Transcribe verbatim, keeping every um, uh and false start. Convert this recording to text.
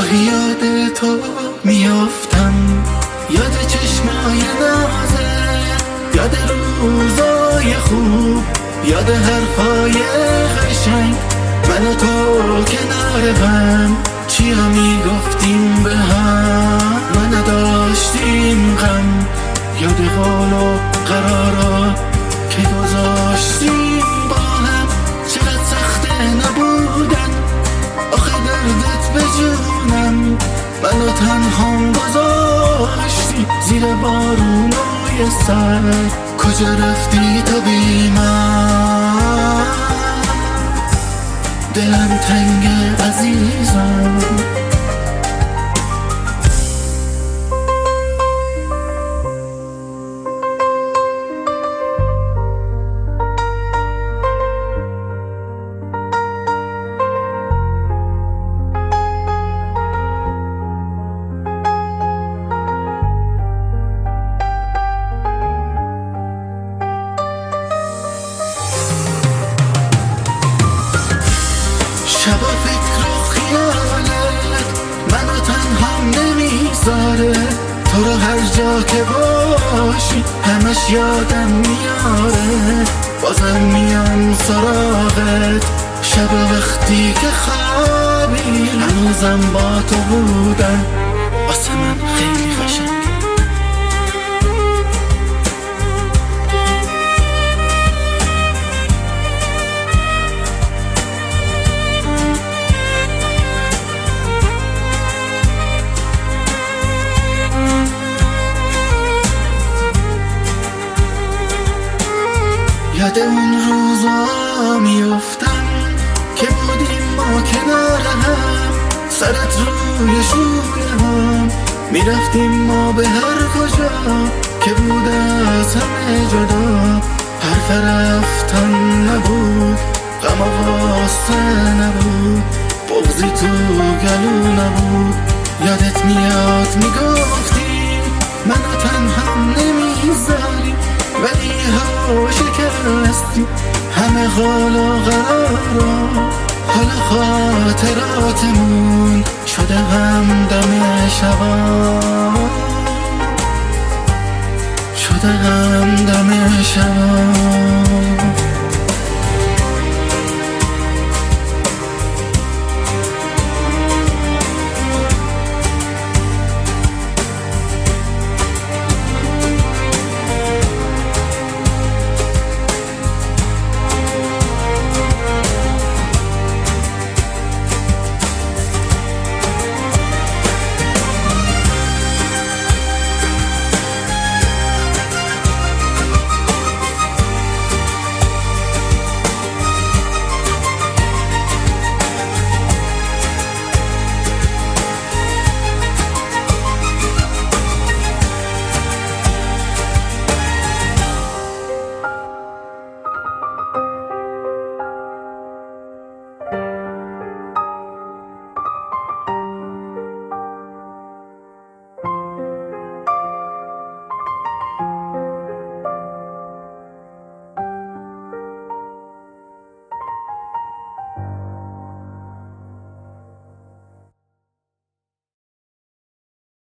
گاهی یاد تو میافتم، یاد چشمای نازه، یاد روزای خوب، یاد حرفای قشنگ. من و تو کنار هم چیا میگفتیم به هم، من نداشتیم غم. یاد قول و قرارا که گذاشتیم با هم، چقدر سخته نبودن آخه دردت به جونم. منو تنهام گذاشتی زیر بارونای سر، کجا رفتی تو بی من؟ دلم تنگ عزیزم. شبا فکر و خیالت منو تنهام نمیذاره، تو رو هر جا که باشی همش یادم میاره. بازم میام سراغت شب وقتی که خوابی، هنوزم با تو بودن واسه من خیلی قشنگه. یاد اون روزا میافتم که بودیم ما کنار هم، سرت روی شونه هم، میرفتیم ما به هر کجا که بود از همه جدا. حرف رفتن نبود، غم و غصه نبود، بغضی تو گلو نبود. یادت میاد میگفتی منو تنهام نمیذاری، ولی ها شکستی همه قول و قرارا. حالا خاطراتمون شده همدم شبا، شده همدم شبا.